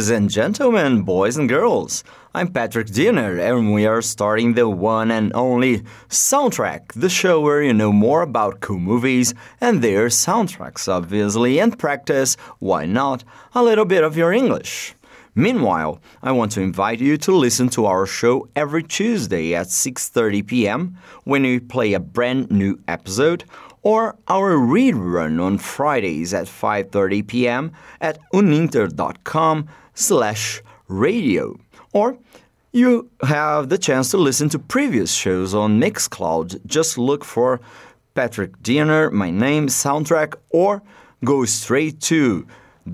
Ladies and gentlemen, boys and girls, I'm Patrick Diener, and we are starting the one and only Soundtrack, the show where you know more about cool movies and their soundtracks, obviously, and practice, why not, a little bit of your English. Meanwhile, I want to invite you to listen to our show every Tuesday at 6:30 p.m. when we play a brand new episode, or our rerun on Fridays at 5:30 p.m. at uninter.com/radio. Or you have the chance to listen to previous shows on Mixcloud. Just look for Patrick Diener, my name, Soundtrack, or go straight to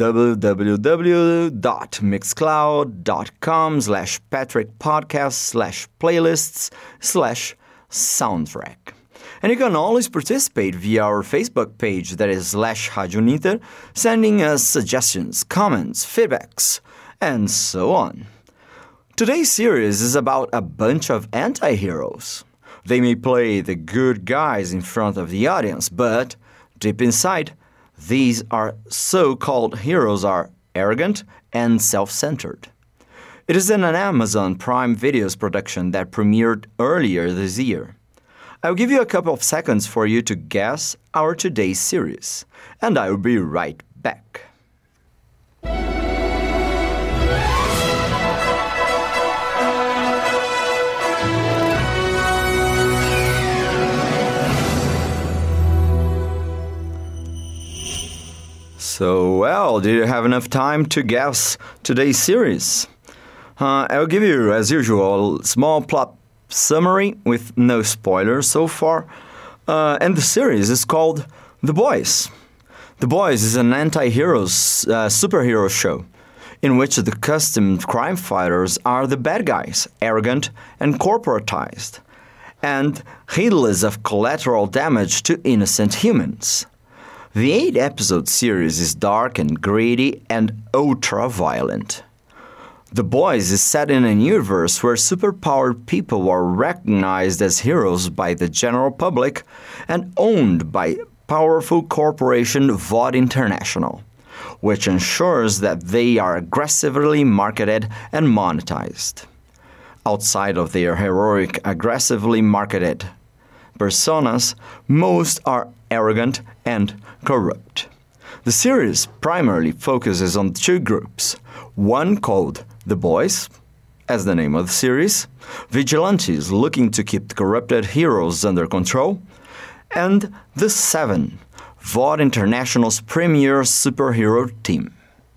www.mixcloud.com/patrickpodcast/playlists/soundtrack. And you can always participate via our Facebook page, that is /Radio Uninter, sending us suggestions, comments, feedbacks, and so on. Today's series is about a bunch of anti-heroes. They may play the good guys in front of the audience, but deep inside, these are so-called heroes are arrogant and self-centered. It is an Amazon Prime Videos production that premiered earlier this year. I'll give you a couple of seconds for you to guess our today's series, and I'll be right back. So, well, did you have enough time to guess today's series? I'll give you, as usual, a small plot summary with no spoilers so far. And the series is called The Boys. The Boys is an anti-heroes superhero show in which the costumed crime fighters are the bad guys, arrogant and corporatized, and heedless of collateral damage to innocent humans. The 8-episode series is dark and gritty and ultra-violent. The Boys is set in a universe where superpowered people are recognized as heroes by the general public and owned by powerful corporation VOD International, which ensures that they are aggressively marketed and monetized. Outside of their heroic, aggressively marketed personas, most are arrogant and corrupt. The series primarily focuses on two groups, one called The Boys, as the name of the series, vigilantes looking to keep the corrupted heroes under control, and The Seven, VOD International's premier superhero team.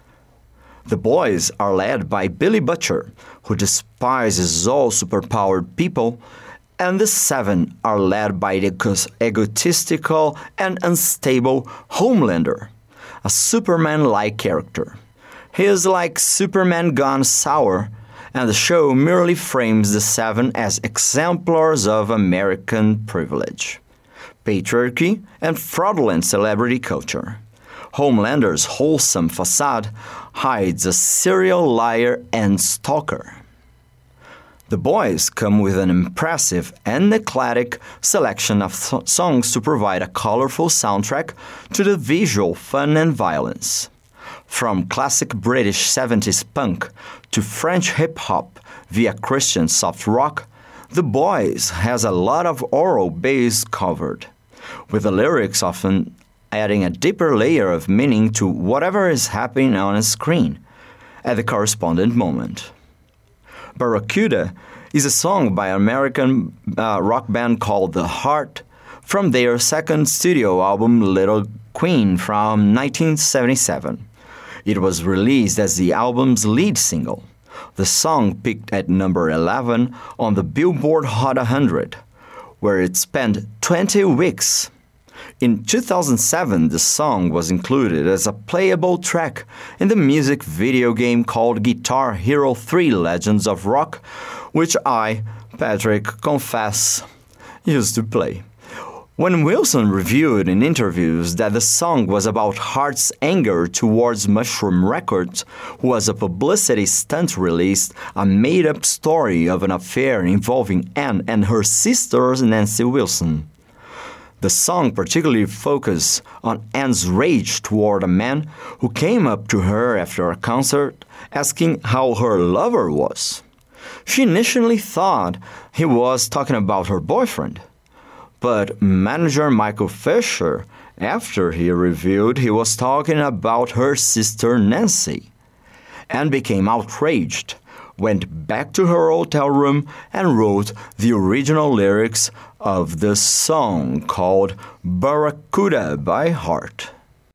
The Boys are led by Billy Butcher, who despises all superpowered people, and the Seven are led by the egotistical and unstable Homelander, a Superman-like character. He is like Superman gone sour, and the show merely frames the Seven as exemplars of American privilege, patriarchy, and fraudulent celebrity culture. Homelander's wholesome facade hides a serial liar and stalker. The Boys come with an impressive and eclectic selection of songs to provide a colorful soundtrack to the visual fun and violence. From classic British 70s punk to French hip-hop via Christian soft rock, The Boys has a lot of oral bass covered, with the lyrics often adding a deeper layer of meaning to whatever is happening on a screen at the correspondent moment. Barracuda is a song by an American rock band called The Heart from their second studio album Little Queen from 1977. It was released as the album's lead single. The song peaked at number 11 on the Billboard Hot 100, where it spent 20 weeks. In 2007, the song was included as a playable track in the music video game called Guitar Hero 3 Legends of Rock, which I, Patrick, confess, used to play. When Wilson reviewed in interviews that the song was about Hart's anger towards Mushroom Records, who was a publicity stunt released a made-up story of an affair involving Anne and her sister Nancy Wilson. The song particularly focuses on Anne's rage toward a man who came up to her after a concert asking how her lover was. She initially thought he was talking about her boyfriend, but manager Michael Fisher, after he revealed he was talking about her sister Nancy, Anne became outraged, went back to her hotel room and wrote the original lyrics of the song called Barracuda by heart.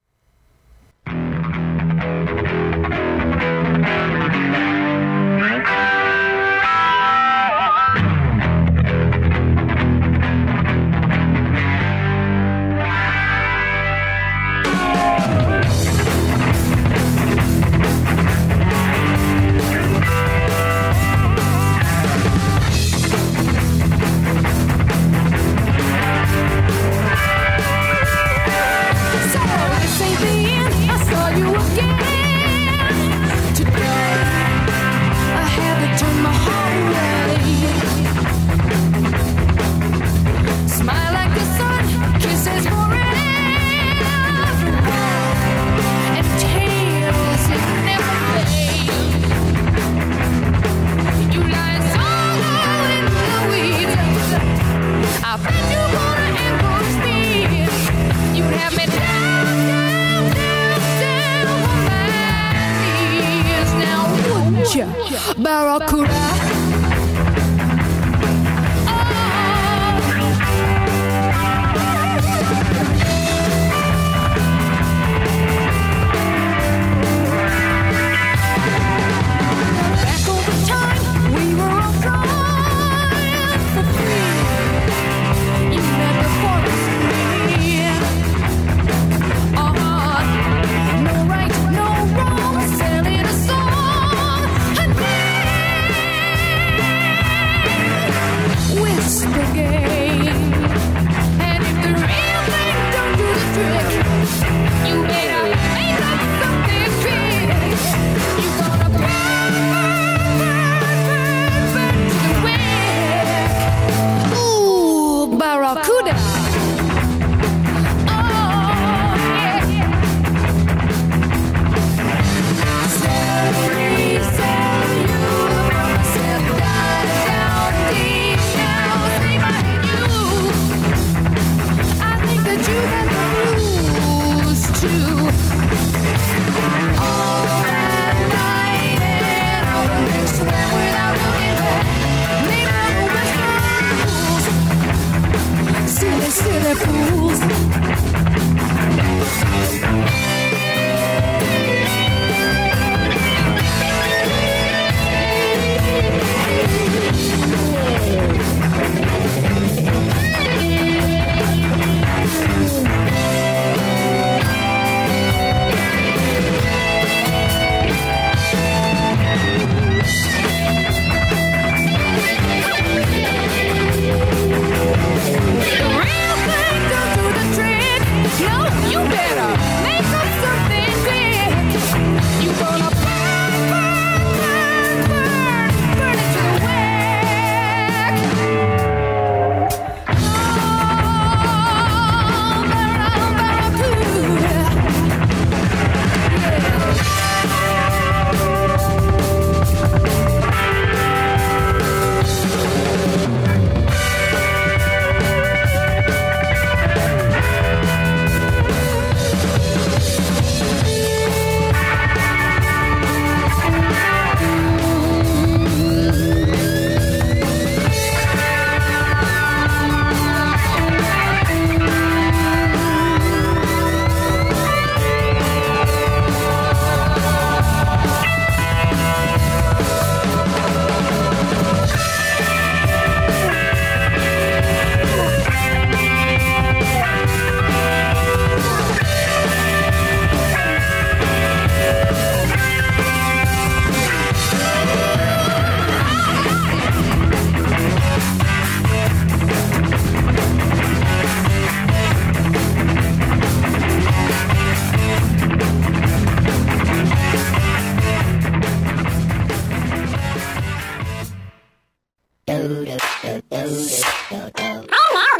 Barracuda.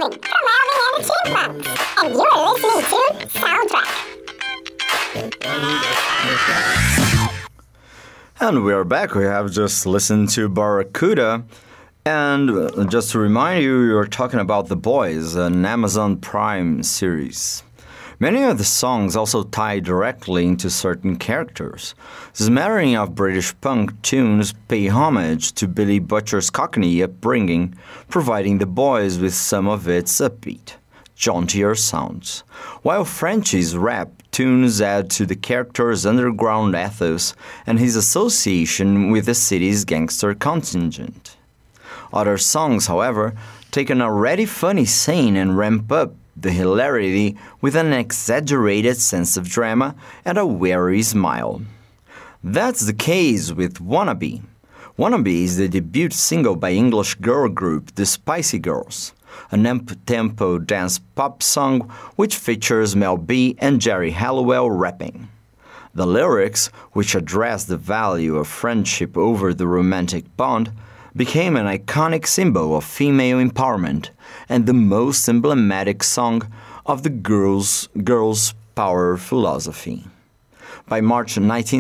Music from Alvin and the Chipmunks, and you're listening to Soundtrack. And we are back. We have just listened to Barracuda. And just to remind you, you're talking about The Boys, an Amazon Prime series. Many of the songs also tie directly into certain characters. The smattering of British punk tunes pay homage to Billy Butcher's Cockney upbringing, providing The Boys with some of its upbeat, jauntier sounds, while Frenchie's rap tunes add to the character's underground ethos and his association with the city's gangster contingent. Other songs, however, take an already funny scene and ramp up the hilarity with an exaggerated sense of drama and a wary smile. That's the case with Wannabe. Wannabe is the debut single by English girl group The Spicy Girls, an up-tempo dance pop song which features Mel B and Jerry Halliwell rapping. The lyrics, which address the value of friendship over the romantic bond, became an iconic symbol of female empowerment and the most emblematic song of the girls' power philosophy. By March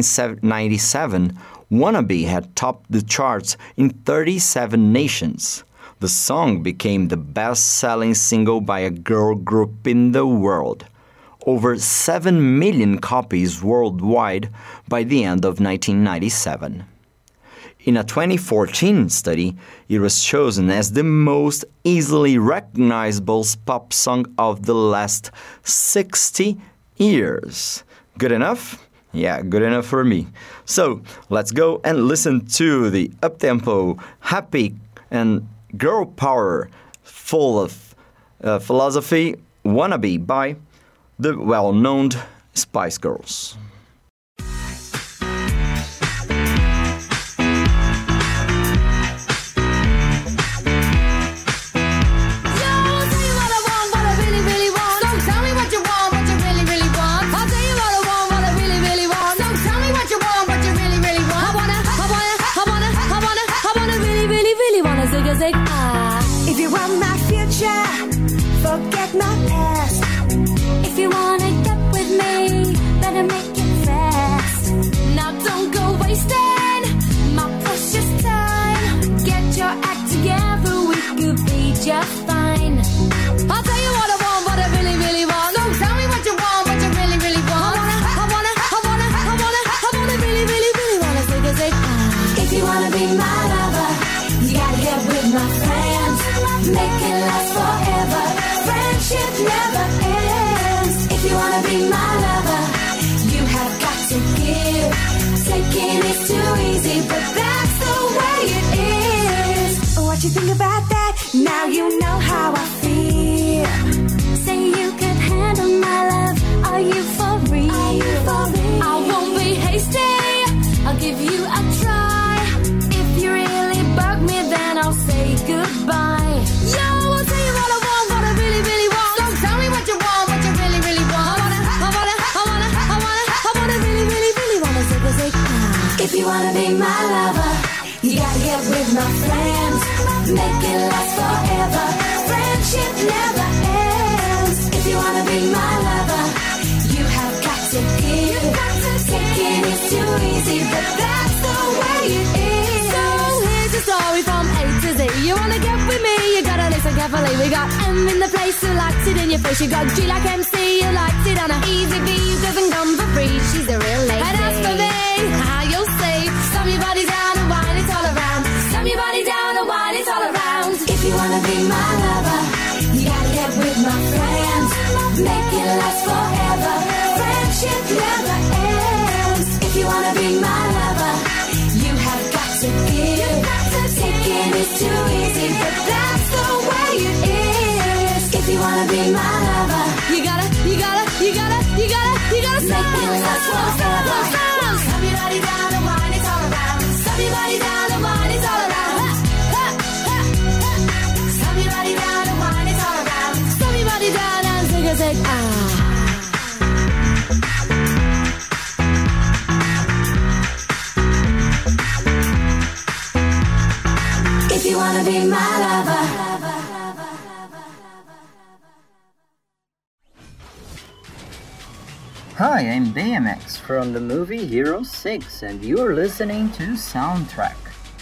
1997, Wannabe had topped the charts in 37 nations. The song became the best-selling single by a girl group in the world, over 7 million copies worldwide by the end of 1997. In a 2014 study, it was chosen as the most easily recognizable pop song of the last 60 years. Good enough? Yeah, good enough for me. So, let's go and listen to the up-tempo, happy, and girl power full of philosophy, Wannabe by the well-known Spice Girls. If you want my future, forget my past. If you wanna get with me, better make it fast. Now don't go wasting my precious time. Get your act together, we could be just fine. I'll tell you what I want, what I really, really want. So tell me what you want, what you really, really want. I wanna really, really, really wanna say, if you wanna be my lover, you gotta get with my friends, make it last forever. Friendship never ends. If you wanna be my lover, you have got to give. Taking is too easy, but that's the way it is. What you think about that? Now you know how I feel. Say you could handle my love. Are you for real? Are you for real? I won't be hasty. I'll give you a try. If you really bug me, then I'll say goodbye. Yo, I'll tell you what I want, what I really, really want. So tell me what you want, what you really, really want. I wanna really, really, really wanna say. If you wanna be my lover, you gotta get with my friends, make it last forever. Friendship never ends. If you wanna be my lover, you have got to give. Taking is too easy, but that's the way it is. So here's the story from A to Z. You wanna get with me, you gotta listen carefully. We got M in the place who likes it in your face. You got G like MC, who likes it on a easy B, who doesn't come for free. She's a real lady. And as for me, how you'll see, stomp your body down and wine it all around. Stomp your body down and wine it all around. If you wanna be my lover, you gotta get with my friends, make it last forever. Friendship never ends. If you wanna be my lover, you have got to give. Taking is too easy, but that's the way it is. If you wanna be my lover, you gotta make it last forever. Stop your body down and wine it all around. Stop your body down and wine it all around. Stop your body down and wine it all around. Stop your body down and sing a sing. If you wanna be my lover, Hi, I'm BMX from the movie Hero 6 and you're listening to Soundtrack.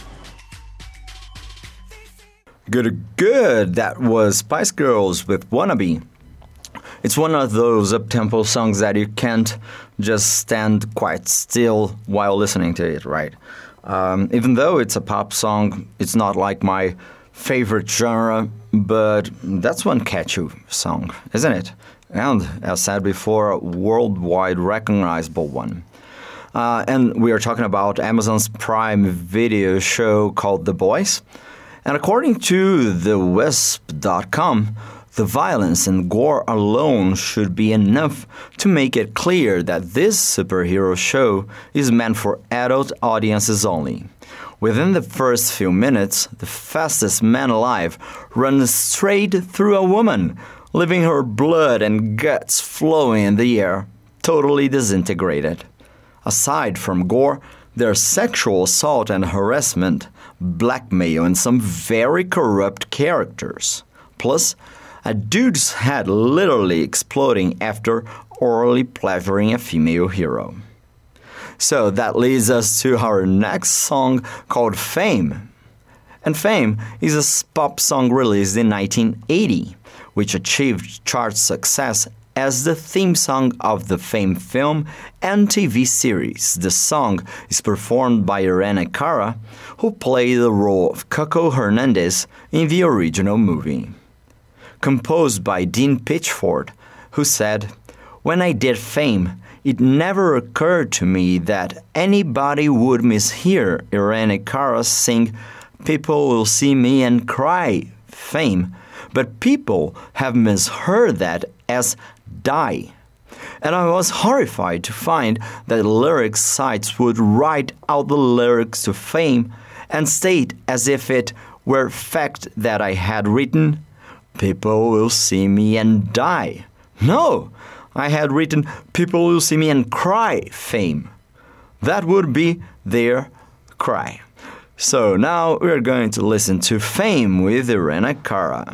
Good. That was Spice Girls with Wannabe. It's one of those up-tempo songs that you can't just stand quite still while listening to it, right? Even though it's a pop song, it's not like my favorite genre, but that's one catchy song, isn't it? And, as said before, a worldwide recognizable one. And we are talking about Amazon's Prime Video show called The Boys. And according to TheWisp.com, the violence and gore alone should be enough to make it clear that this superhero show is meant for adult audiences only. Within the first few minutes, the fastest man alive runs straight through a woman, leaving her blood and guts flowing in the air, totally disintegrated. Aside from gore, there's sexual assault and harassment, blackmail, and some very corrupt characters. Plus, a dude's head literally exploding after orally pleasuring a female hero. So that leads us to our next song called Fame. And Fame is a pop song released in 1980, which achieved chart success as the theme song of the Fame film and TV series. The song is performed by Irene Cara, who played the role of Coco Hernandez in the original movie. Composed by Dean Pitchford, who said, "When I did Fame, it never occurred to me that anybody would mishear Irene Cara sing 'People Will See Me and Cry' Fame, but people have misheard that as 'Die.' And I was horrified to find that lyrics sites would write out the lyrics to Fame and state as if it were fact that I had written, 'People will see me and die.' No, I had written, 'People will see me and cry Fame.' That would be their cry. So now we're going to listen to Fame with Irene Cara.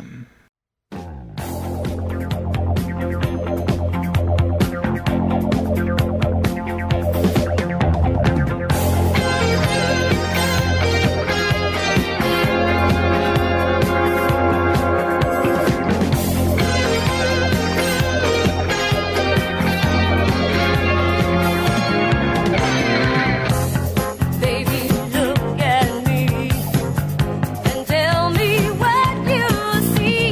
Baby, look at me and tell me what you see.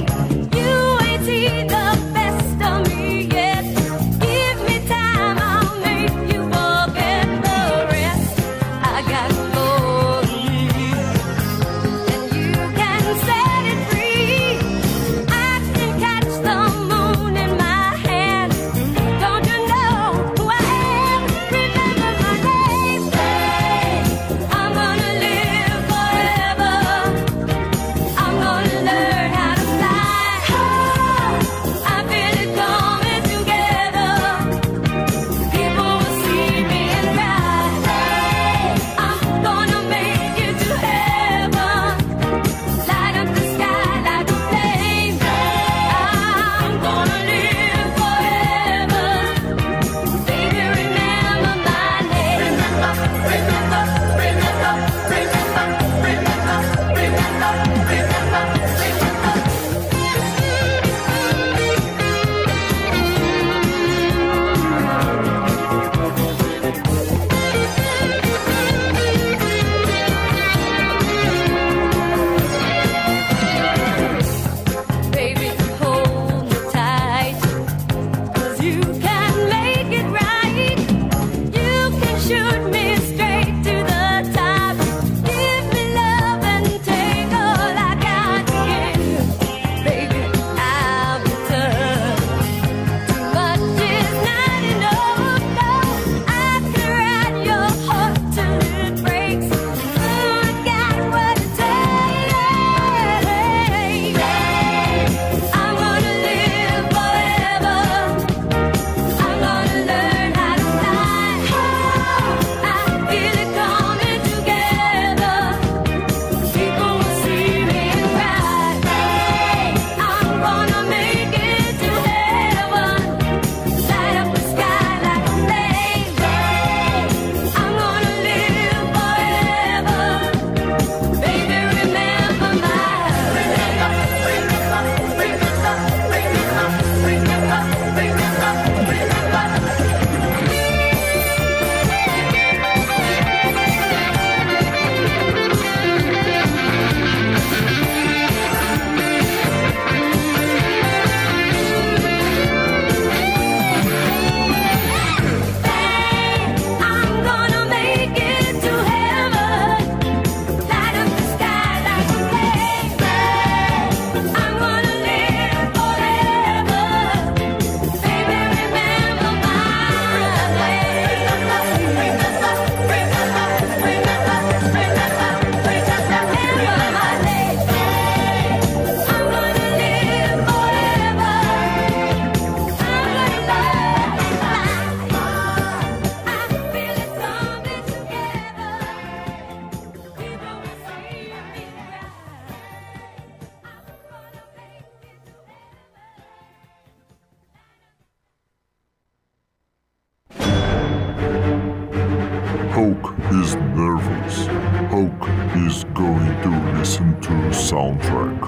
Hulk is nervous. Hulk is going to listen to soundtrack.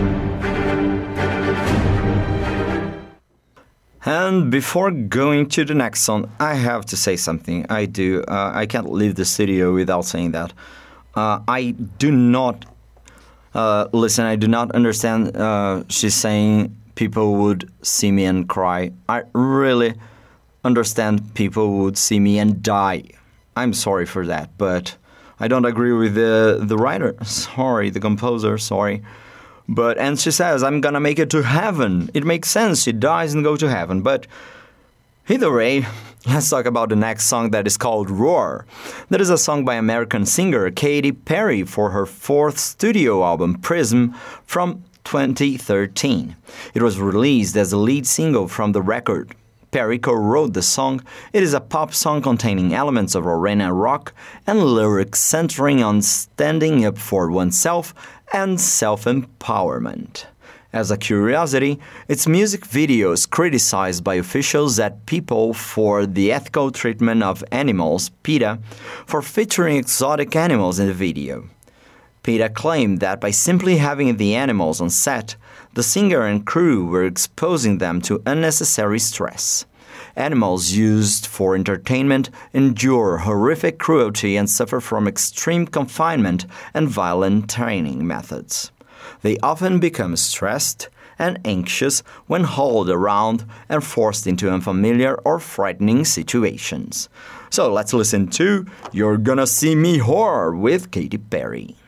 And before going to the next song, I have to say something. I can't leave the studio without saying that. I do not listen. I do not understand. She's saying people would see me and cry. I really understand people would see me and die. I'm sorry for that, but I don't agree with the writer. Sorry, the composer. Sorry. And she says, I'm gonna make it to heaven. It makes sense. She dies and goes to heaven. But either way, let's talk about the next song that is called Roar. That is a song by American singer Katy Perry for her fourth studio album, Prism, from 2013. It was released as the lead single from the record. Perry co-wrote the song. It is a pop song containing elements of arena rock and lyrics centering on standing up for oneself and self-empowerment. As a curiosity, its music video is criticized by officials at People for the Ethical Treatment of Animals, PETA, for featuring exotic animals in the video. PETA claimed that by simply having the animals on set, the singer and crew were exposing them to unnecessary stress. Animals used for entertainment endure horrific cruelty and suffer from extreme confinement and violent training methods. They often become stressed and anxious when hauled around and forced into unfamiliar or frightening situations. So let's listen to You're Gonna See Me Roar with Katy Perry.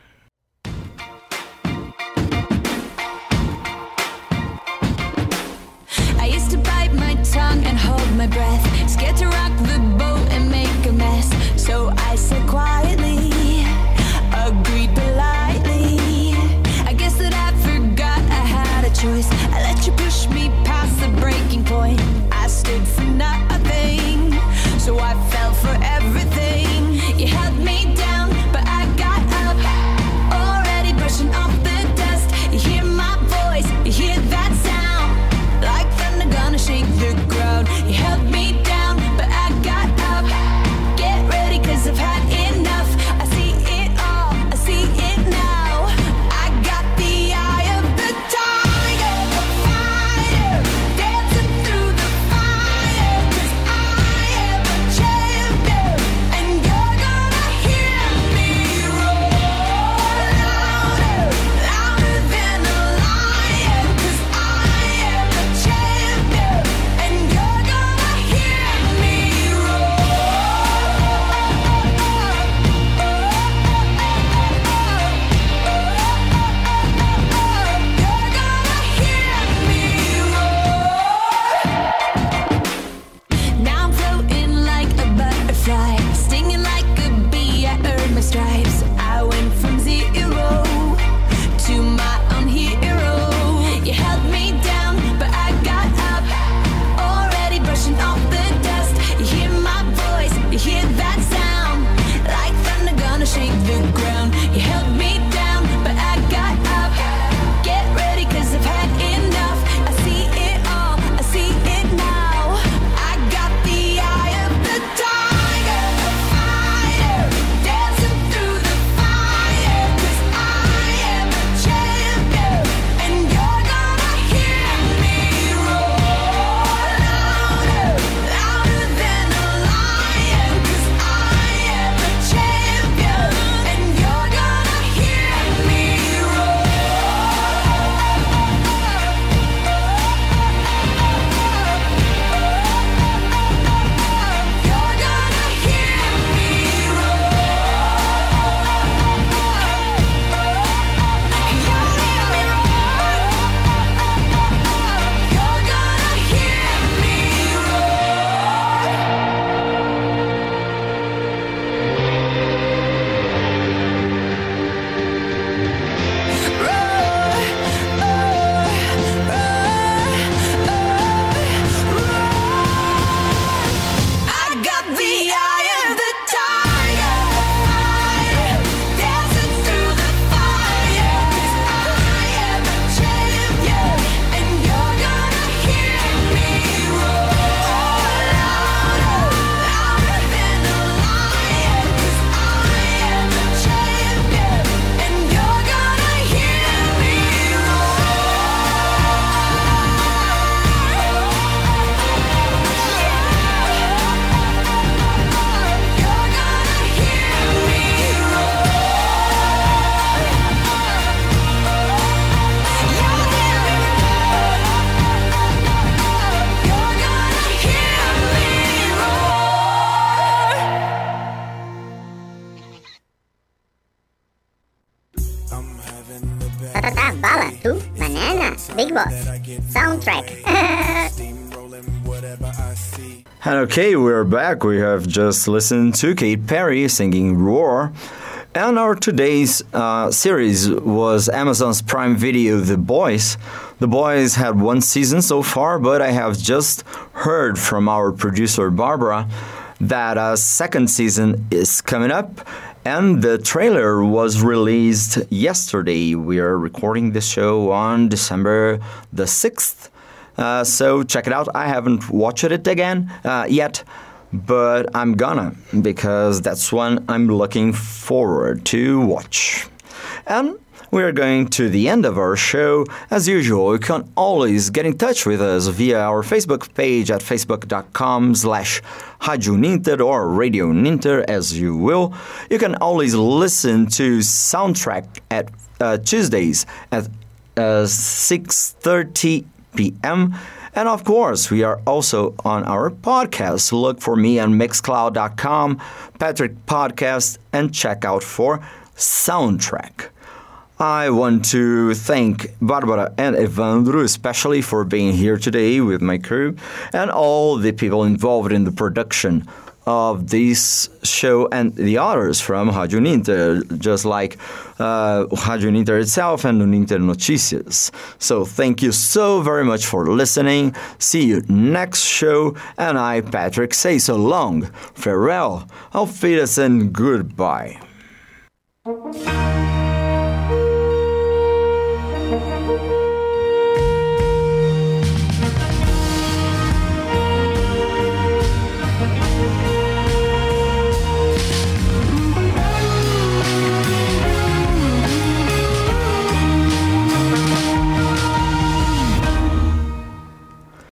And hold my breath, scared to rock the boat and make a mess. So I said quietly, agreed politely. I guess that I forgot I had a choice. I let you push me past the breaking point. I stood for nothing, so I fell for everything. You held me down, but I got up, already brushing off the dust. You hear my voice, you hear that sound, like thunder gonna shake the ground. You held me down, but I got up. Get ready, 'cause I've had enough. I see it all, I see it now. I got the eye of the tiger, the fighter, dancing through Boss soundtrack. And okay, we're back. We have just listened to Katy Perry singing Roar. And our today's series was Amazon's Prime Video, The Boys. The Boys had one season so far, but I have just heard from our producer Barbara that a second season is coming up. And the trailer was released yesterday. We are recording this show on December the 6th. So check it out. I haven't watched it again yet, but I'm gonna, because that's one I'm looking forward to watch. And we're going to the end of our show. As usual, you can always get in touch with us via our Facebook page at facebook.com/Rádio Ninter or Radio Ninter, as you will. You can always listen to Soundtrack at Tuesdays at 6:30 p.m. And of course, we are also on our podcast. Look for me on Mixcloud.com, Patrick Podcast, and check out for Soundtrack. I want to thank Barbara and Evandro especially for being here today with my crew and all the people involved in the production of this show and the others from Rádio Ninter, just like Rádio Ninter itself and Ninter Notícias. So thank you so very much for listening. See you next show. And I, Patrick, say so long, farewell, auf Wiedersehen, goodbye.